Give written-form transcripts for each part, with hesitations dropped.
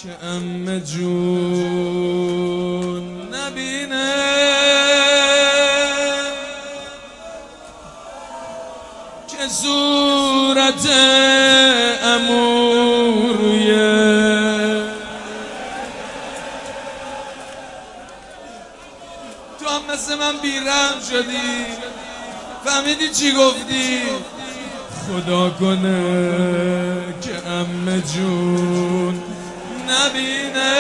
که عمه جون نبینه که صورت عمو رویه. تو هم مثل من بیرحم شدی، فهمیدی چی گفتی؟ خدا کنه که عمه جون نبینه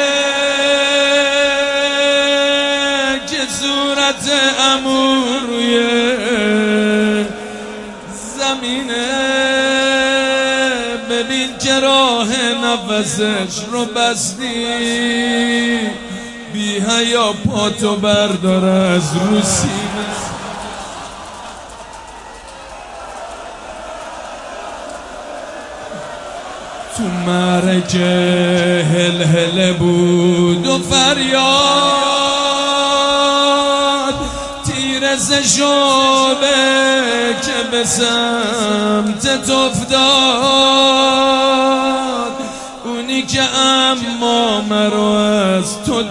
که صورت عمو روی زمینه. ببین که راه نفسش رو بستی، بی حیا پاتو بردار از رو سینه. تو معرکه هل بود و فریاد، تیر ز شعبه که به سمتت افتاد. اونی که اما مرا از تو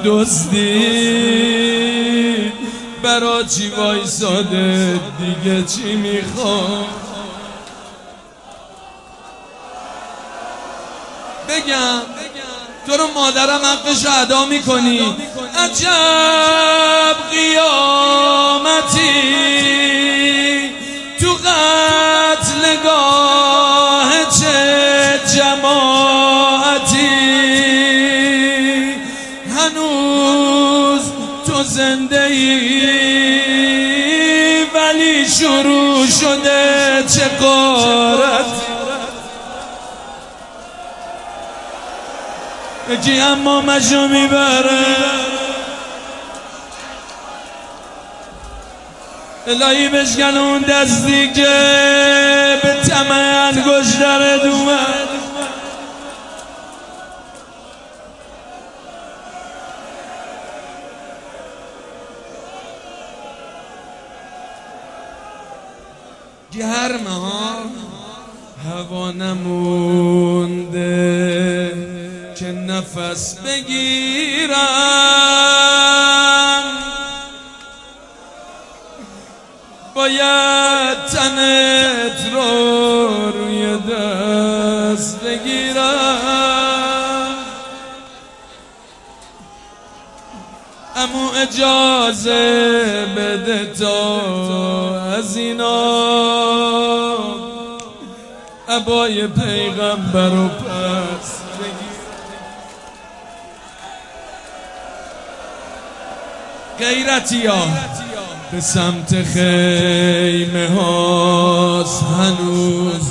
دزدید، برا چی وایساده دیگه چی میخواد؟ بگم تو رو مادرم حقش ادا میکنی. عجب قیامتی تو قتلگاه، چه جماعتی. هنوز تو زنده ای ولی شروع شده چه غارتی. یکی اما مشو میبره، الهی بشکن اون دستی که به طمع انگشترت اومد. گرمه ها، هوا نمونده که نفس بگیرم. باید تنت رو روی دست بگیرم. امو اجازه بده تا از اینا عبای پیغمبر رو پس بگیر. غیرتی ها به سمت خیمه هاست هنوز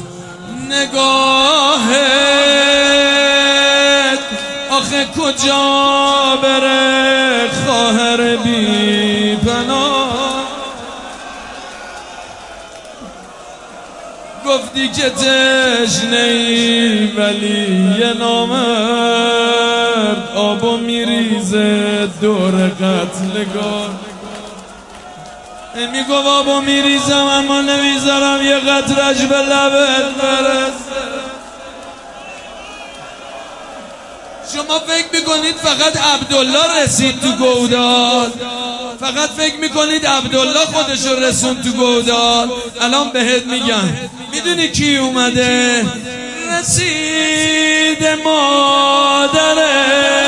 نگاهت. آخه کجا بره خواهر بی پناه؟ گفتی که تشنه‌ای ولی یه نامرد آبو میریزه دور قتلگاه. میگو آبو میریزم اما نمیذارم یه قطرش به لبت برسه. شما فکر میکنید فقط عبدالله رسید تو گودال؟ فقط فکر میکنید عبدالله خودشو رسون تو گودال؟ الان بهت میگم میدونی کی اومده؟ رسید مادره،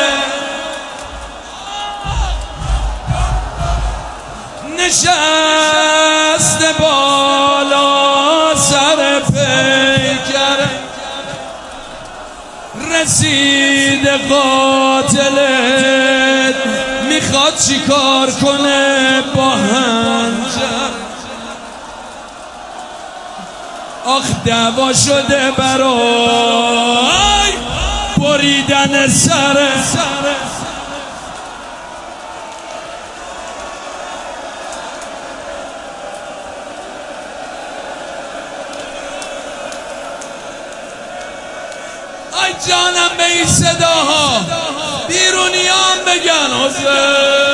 نشست بالا سر پیکره. رسید قاتلت میخواد چیکار کنه با هنجر. آخ دعوا شده برای بریدن سره. آی جانم به این صداها بیرونیان بگن حسین.